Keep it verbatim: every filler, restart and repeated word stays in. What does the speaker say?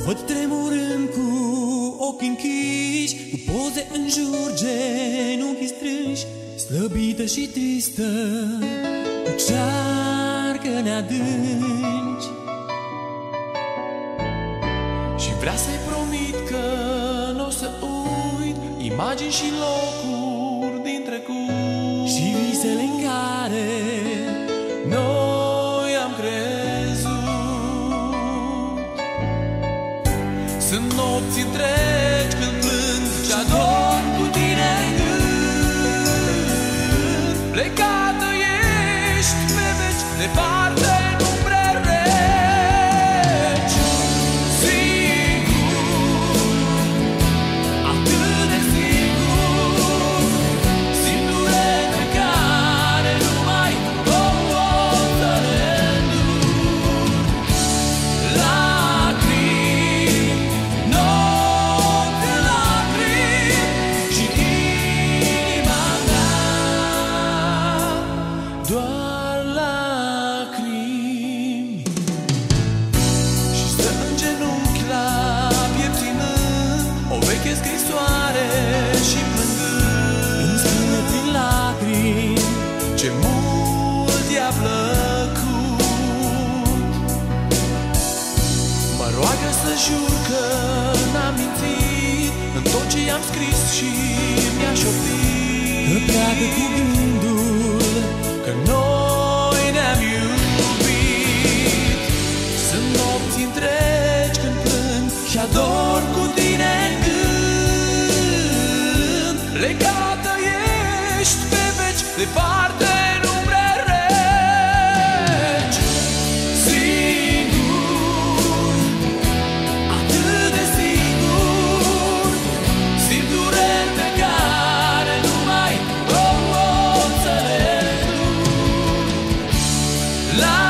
văd tremurând cu ochii închiși, cu poze în jur, genunchii strânși, slăbită și tristă, cu cearcă neadânci. Și vrea să-i promit că n-o să uit imagini și locuri din trecut și visele în care noi am crezut. Sunt nopți întregi când plâng și adorm cu tine în gând. Plecată ești pe veci, departe în umbre reci. Sigur, atât de sigur, simt durere care numai o pot să le îndur. Lacrimi, noapte lacrimi și inima mea doar lacrimi. Și stă în genunchi la piept ținând o veche scrisoare și plângând îmi spune prin lacrimi ce mult i-a plăcut. Mă roagă să jur că n-am mințit în tot ce i-am scris și mi-a șoptit, că pleacă cu gândul că noi ne-am iubit. Sunt nopți întregi când plâng și adorm cu tine în gând. Legată ești pe veci, departe în umbre reci. Sigur, atât de sigur, simt dureri pe care numai o pot să le îndur. La